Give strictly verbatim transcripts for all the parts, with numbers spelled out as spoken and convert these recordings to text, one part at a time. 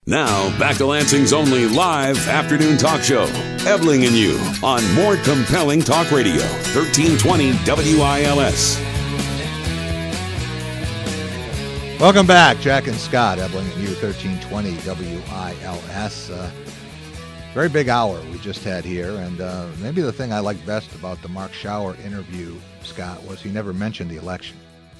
Now, back to Lansing's only live afternoon talk show, Ebling and You, on More Compelling Talk Radio, thirteen twenty W I L S. Welcome back, Jack and Scott, Ebling and You, thirteen twenty W I L S. Uh, very big hour we just had here, and uh, maybe the thing I liked best about the Mark Schauer interview, Scott, was he never mentioned the election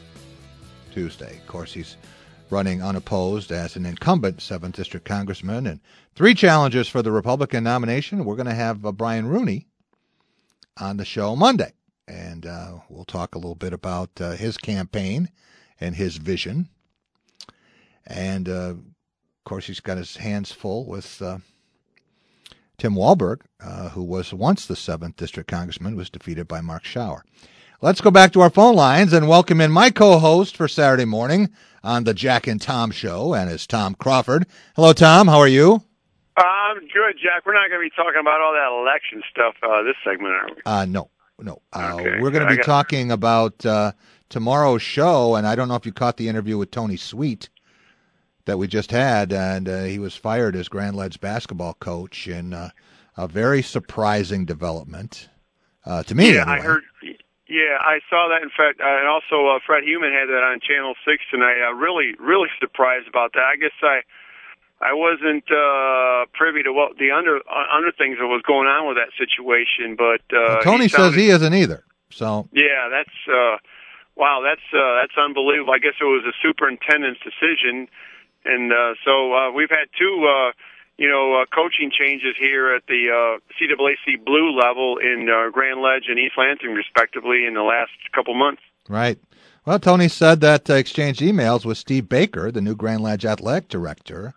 Tuesday. Of course, he's running unopposed as an incumbent seventh District Congressman, and three challengers for the Republican nomination. We're going to have uh, Brian Rooney on the show Monday, and uh, we'll talk a little bit about uh, his campaign and his vision. And, uh, of course, he's got his hands full with uh, Tim Walberg, uh, who was once the seventh District Congressman, was defeated by Mark Schauer. Let's go back to our phone lines and welcome in my co-host for Saturday morning on the Jack and Tom Show, and it's Tom Crawford. Hello, Tom. How are you? I'm good, Jack. We're not going to be talking about all that election stuff uh, this segment, are we? Uh, no, no. Uh, okay. We're going to be got... talking about uh, tomorrow's show, and I don't know if you caught the interview with Tony Sweet that we just had, and uh, he was fired as Grand Ledge basketball coach in uh, a very surprising development uh, to me. Yeah, anyway. I heard. Yeah, I saw that. In fact, uh, and also uh, Fred Human had that on Channel Six tonight. Uh, really, really surprised about that. I guess I, I wasn't uh, privy to what the under uh, under things that was going on with that situation. But uh, well, Tony he sounded, says he isn't either. So yeah, that's uh, wow, that's uh, that's unbelievable. I guess it was a superintendent's decision, and uh, so uh, we've had two. Uh, You know, uh, coaching changes here at the uh, C A A C Blue level in uh, Grand Ledge and East Lansing, respectively, in the last couple months. Right. Well, Tony said that uh, exchanged emails with Steve Baker, the new Grand Ledge athletic director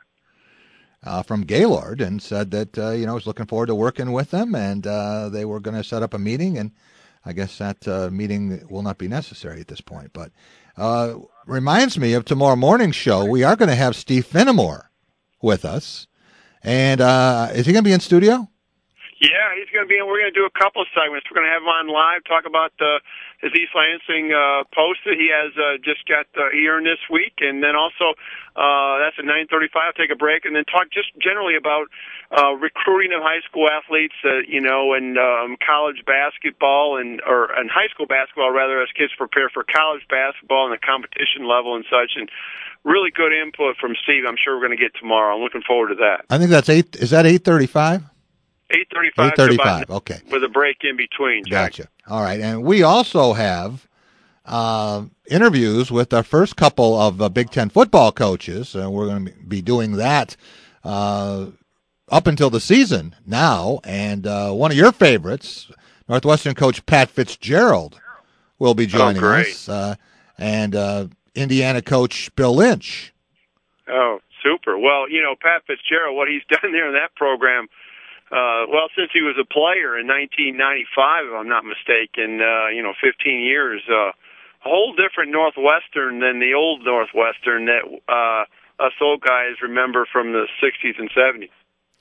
uh, from Gaylord, and said that, uh, you know, was looking forward to working with them, and uh, they were going to set up a meeting, and I guess that uh, meeting will not be necessary at this point. But uh, reminds me of tomorrow morning's show. We are going to have Steve Finnemore with us. And uh, is he going to be in studio? Yeah, he's going to be in. We're going to do a couple of segments. We're going to have him on live, talk about uh, his East Lansing uh, post that he has uh, just got uh, he earned this week. And then also, uh, that's at nine thirty-five. Take a break and then talk just generally about uh, recruiting of high school athletes, uh, you know, and um, college basketball and or and high school basketball, rather, as kids prepare for college basketball and the competition level and such. And really good input from Steve. I'm sure we're going to get tomorrow. I'm looking forward to that. I think that's eight. Is that eight thirty-five? Eight thirty-five. Eight thirty-five. Okay. With a break in between. Jack. Gotcha. All right, and we also have uh, interviews with our first couple of uh, Big Ten football coaches, and we're going to be doing that uh, up until the season now. And uh, one of your favorites, Northwestern coach Pat Fitzgerald, will be joining oh, great. us, uh, and. Uh, Indiana coach Bill Lynch. Oh, super. Well, you know, Pat Fitzgerald, what he's done there in that program, uh, well, since he was a player in nineteen ninety-five, if I'm not mistaken, uh, you know, fifteen years, uh, a whole different Northwestern than the old Northwestern that uh, us old guys remember from the sixties and seventies.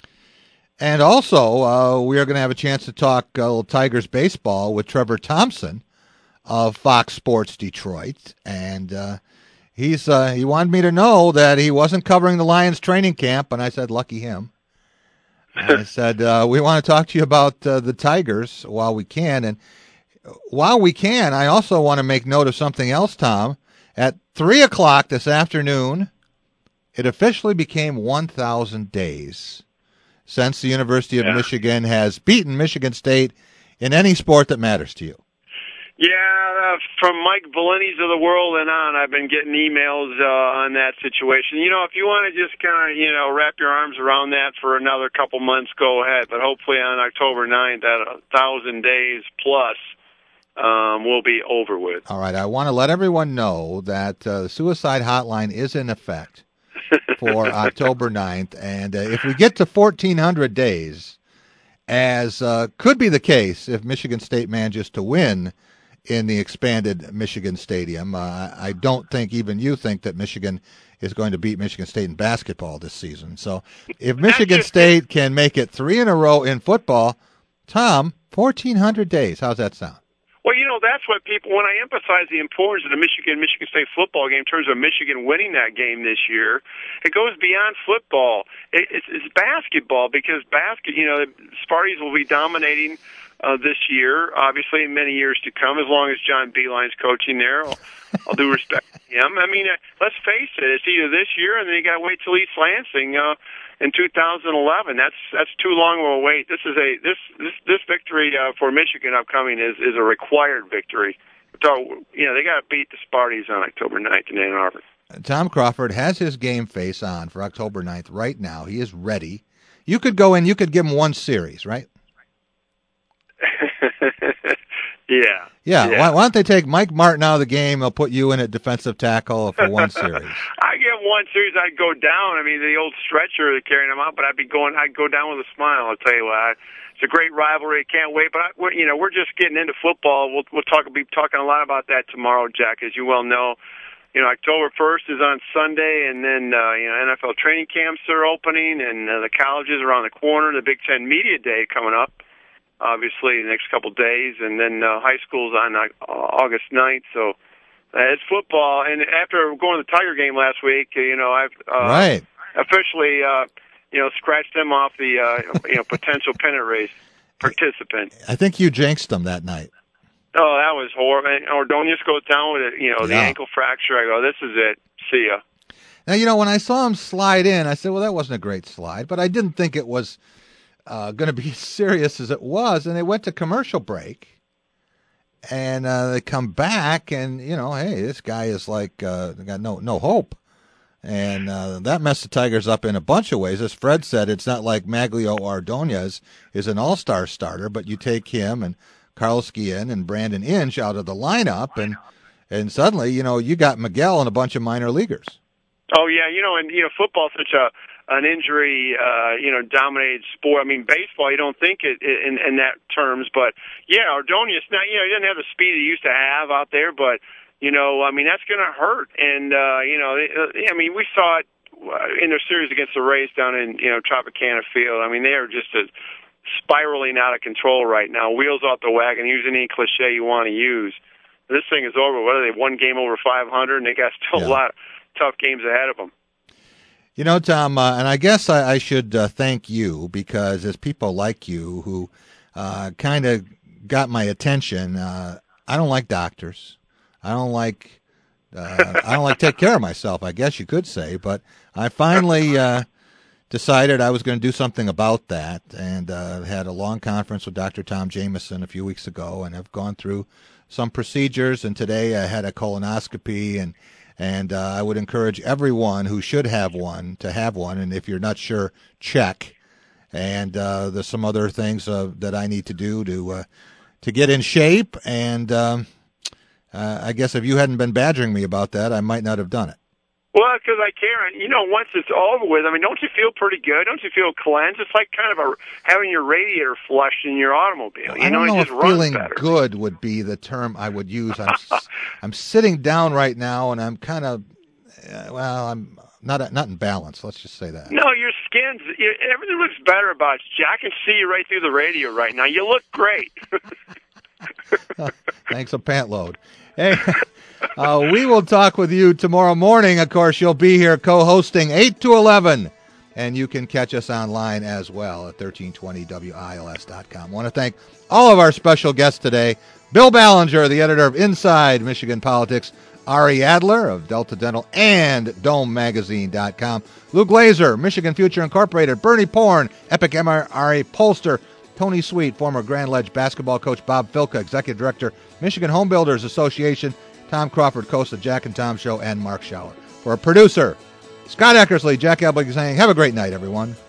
And also, uh, we are going to have a chance to talk uh, little Tigers baseball with Trevor Thompson of Fox Sports Detroit, and uh, he's uh, he wanted me to know that he wasn't covering the Lions training camp, and I said, lucky him. I said, uh, we want to talk to you about uh, the Tigers while we can, and while we can, I also want to make note of something else, Tom. At three o'clock this afternoon, it officially became one thousand days since the University of yeah. Michigan has beaten Michigan State in any sport that matters to you. Yeah, uh, from Mike Valini's of the world and on, I've been getting emails uh, on that situation. You know, if you want to just kind of, you know, wrap your arms around that for another couple months, go ahead. But hopefully on October ninth, that a thousand days plus um, will be over with. All right, I want to let everyone know that uh, the suicide hotline is in effect for October ninth. And uh, if we get to fourteen hundred days, as uh, could be the case if Michigan State manages to win in the expanded Michigan Stadium. Uh, I don't think even you think that Michigan is going to beat Michigan State in basketball this season. So if Michigan State can make it three in a row in football, Tom, fourteen hundred days, how's that sound? Well, you know, know, that's what people, when I emphasize the importance of the Michigan-Michigan State football game in terms of Michigan winning that game this year, it goes beyond football. It, it's, it's basketball, because basket, you know, the Sparties will be dominating uh, this year, obviously, in many years to come, as long as John Beeline's coaching there. I'll, I'll do respect to him. I mean, uh, let's face it, it's either this year and then you got to wait till East Lansing uh, in two thousand eleven. That's that's too long of a wait. This is a this this this victory uh, for Michigan upcoming is is a required victory. So, you know, they got to beat the Sparties on October ninth in Ann Arbor. Tom Crawford has his game face on for October ninth right now. He is ready. You could go in, you could give him one series, right? yeah. Yeah. yeah. Why, why don't they take Mike Martin out of the game? They'll put you in at defensive tackle for one series. I get one series, I'd go down. I mean, the old stretcher carrying him out, but I'd be going. I'd go down with a smile. I'll tell you what. I, it's a great rivalry. Can't wait. But I, we're, you know, we're just getting into football. We'll we'll talk. Be talking a lot about that tomorrow, Jack, as you well know. You know, October first is on Sunday, and then uh, you know N F L training camps are opening, and uh, the colleges are around the corner. The Big Ten Media Day coming up, obviously, the next couple of days, and then uh, high school's on uh, August ninth. So uh, it's football. And after going to the Tiger game last week, you know, I've uh, right. officially, uh, you know, scratched them off the uh, you know potential pennant race participant. I think you jinxed them that night. Oh, that was horrible. And Ordonez goes down with it, you know, the yeah. ankle fracture. I go, this is it. See ya. Now, you know, when I saw him slide in, I said, well, that wasn't a great slide, but I didn't think it was uh, going to be as serious as it was. And they went to commercial break, and uh, they come back, and, you know, hey, this guy is like, uh, got no, no hope. And uh, that messed the Tigers up in a bunch of ways. As Fred said, it's not like Maglio Ordonez is an all-star starter, but you take him and Carlos Guillen and Brandon Inge out of the lineup, and and suddenly, you know, you got Miguel and a bunch of minor leaguers. Oh, yeah, you know, and, you know, football's such a an injury, uh, you know, dominated sport. I mean, baseball, you don't think it in, in that terms, but, yeah, Ordonez, now, you know, he doesn't have the speed he used to have out there, but, you know, I mean, that's going to hurt. And, uh, you know, I mean, we saw it in their series against the Rays down in, you know, Tropicana Field. I mean, they are just a spiraling out of control right now. Wheels off the wagon. Use any cliche you want to use. This thing is over. What are they? One game over five hundred, and they got still yeah. a lot of tough games ahead of them. You know, Tom, uh, and I guess I, I should uh, thank you, because as people like you who uh, kind of got my attention, uh, I don't like doctors. I don't like. Uh, I don't like take care of myself, I guess you could say. But I finally. Uh, decided I was going to do something about that, and uh, had a long conference with Doctor Tom Jameson a few weeks ago, and have gone through some procedures, and today I had a colonoscopy, and and uh, I would encourage everyone who should have one to have one, and if you're not sure, check. And uh, there's some other things uh, that I need to do to uh, to get in shape, and um, uh, I guess if you hadn't been badgering me about that, I might not have done it. Well, because I care. You know, once it's over with, I mean, don't you feel pretty good? Don't you feel cleansed? It's like kind of a having your radiator flushed in your automobile. You I don't know, know it just if feeling runs better. Good would be the term I would use. I'm I'm sitting down right now, and I'm kind of uh, well, I'm not not in balance. Let's just say that. No, your skin's you, everything looks better about you. I can see you right through the radio right now. You look great. Thanks a pant load. Hey. Uh, we will talk with you tomorrow morning. Of course, you'll be here co-hosting eight to eleven, and you can catch us online as well at thirteen twenty W I L S dot com. I want to thank all of our special guests today. Bill Ballinger, the editor of Inside Michigan Politics, Ari Adler of Delta Dental and Dome Magazine dot com, Lou Glazer, Michigan Future Incorporated, Bernie Porn, Epic M R I Pollster, Tony Sweet, former Grand Ledge basketball coach Bob Filka, Executive Director, Michigan Home Builders Association, Tom Crawford, host of Jack and Tom Show, and Mark Schauer. For a producer, Scott Eckersley, Jack Ebling saying, have a great night, everyone.